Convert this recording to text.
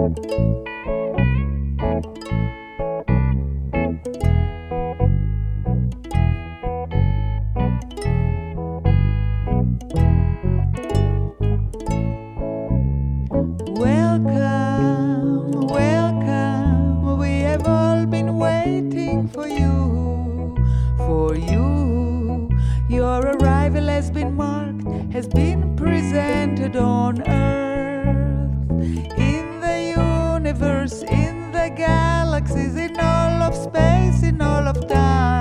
Welcome, welcome, we have all been waiting for you, for you. Your arrival has been marked, has been presented on earth, in the universe, in the galaxies, in all of space, in all of time.